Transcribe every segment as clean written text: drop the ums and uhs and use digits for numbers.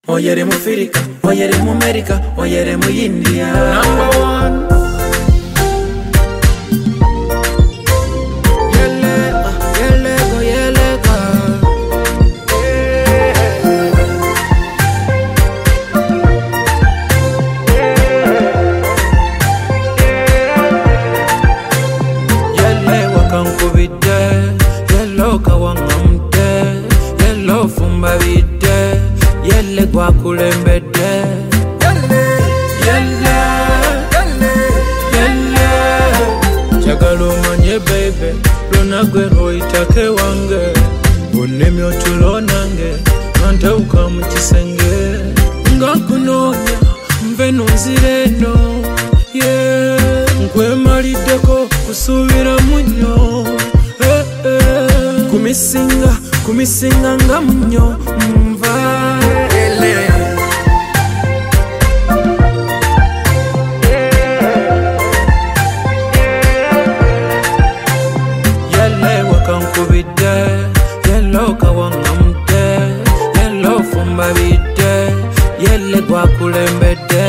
oyere mu Africa, oyere mu America, oyere mu India. Number one. Yelle gwa kulembede yelle chagalo manye baby lona gwero itake wange onemi otulonange nantauka mu kisenge ngakunonya mveno nzireno nkwemalideko kusubira munyo kumisinga nga munyo mva yellow kawangamte yellow fumba bide yelle gwa kulembede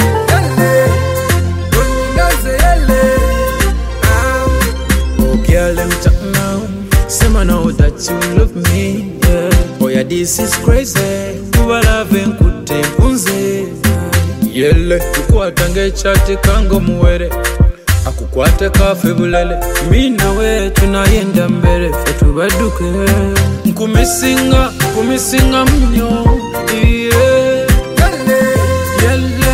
girl them talk now say know that you love me oh yeah this is crazy kuba love nkute mpunze yelle kukwatange chati kango muwere akukwate kafe bulele mina we tunayenda mbere fe tubaduke kumisinga mnyo yelle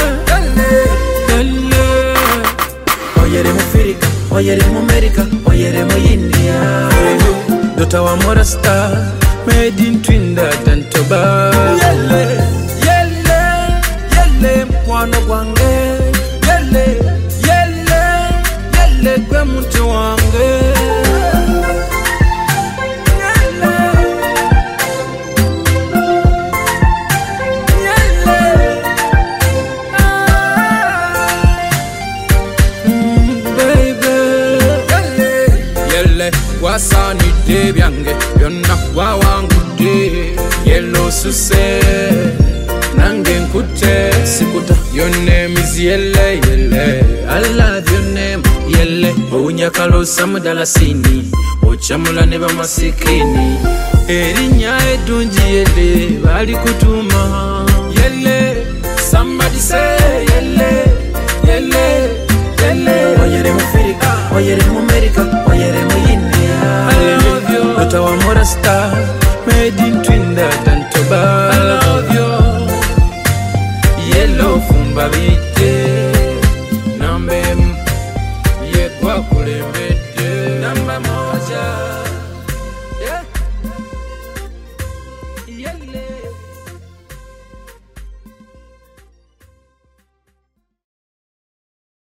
oyere mu Africa, oyere mu America, oyere mu India. Dota wa mora star made in Trinidad and Tobago. Yelle mkwano gwange yelle kwe muntu wange baby yelle wasani de byange byonna wawangude yello suse nange nkute sikuta your name is yelle I love your name yelle ounyakalo samudala sini ochamula ne bamasikini erinya edunji yelle bali kutuma yelle somebody say yelle oyere mu Africa, oyere mu America, oyere mu India. I love you Dota wa mora star made in Trinidad and Tobago. I love you yellow fumba bide